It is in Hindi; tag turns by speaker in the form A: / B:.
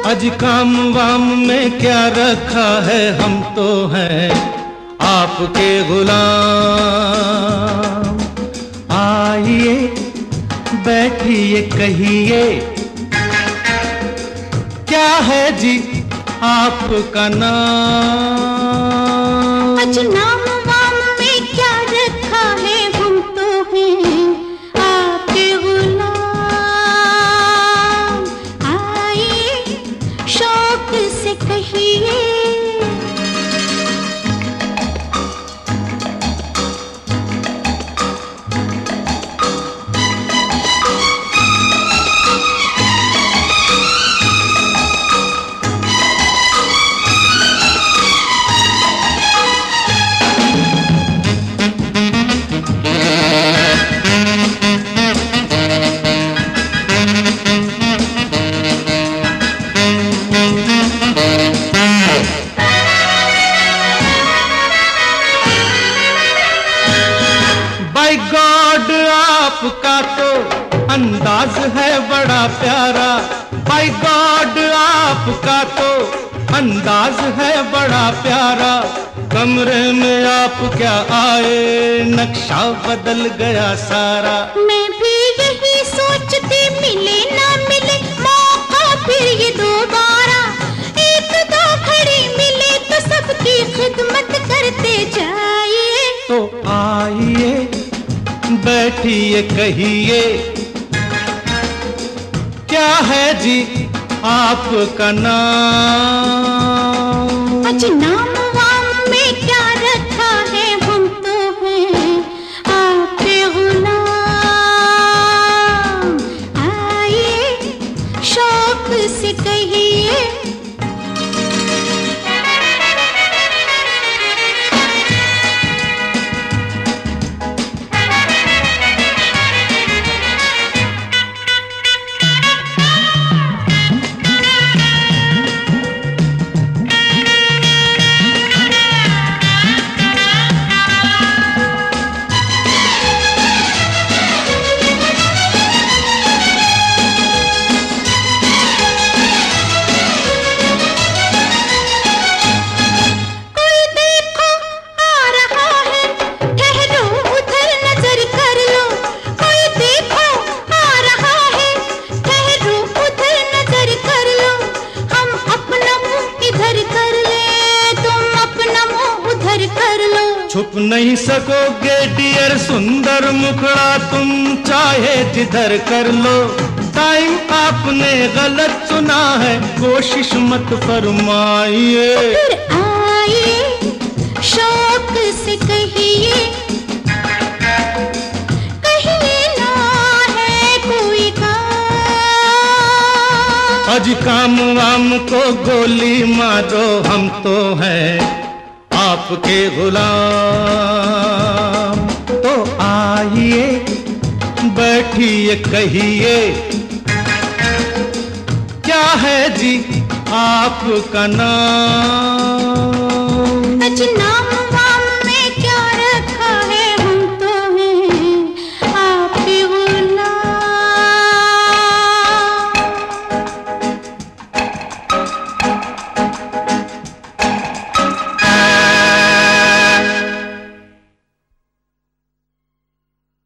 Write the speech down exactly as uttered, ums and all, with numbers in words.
A: आज काम वाम में क्या रखा है, हम तो हैं आपके गुलाम। आइए बैठिए कहिए क्या है जी आपका नाम।
B: आज नाम वाम में क्या रखा है, हम तो हैं आपके गुलाम। आइए शौक से कहिए
A: बाय गॉड आपका तो अंदाज है बड़ा प्यारा। बाय गॉड आपका तो अंदाज है बड़ा प्यारा। कमरे में आप क्या आए, नक्शा बदल गया सारा।
B: मैं भी यही सोचती, मिले ना मिले मौका फिर ये दोबारा। एक दो घड़ी मिले तो सबकी खिदमत करते जाइए।
A: तो आइए बैठिए कहिए क्या है जी आपका नाम।
B: आज नाम वाम में क्या रखा है, हम तो हैं आपके गुलाम। आइए शौक से कहिए
A: छुप नहीं सकोगे डियर सुंदर मुखड़ा, तुम चाहे जिधर कर लो। टाइम आपने गलत चुना है, कोशिश मत फरमाइए।
B: फिर आइए शौक से कहिए कहिए ना है कोई काम।
A: आज काम वाम को गोली मारो, हम तो हैं आपके गुलाम। तो आइए बैठिए कहिए क्या है जी आपका नाम।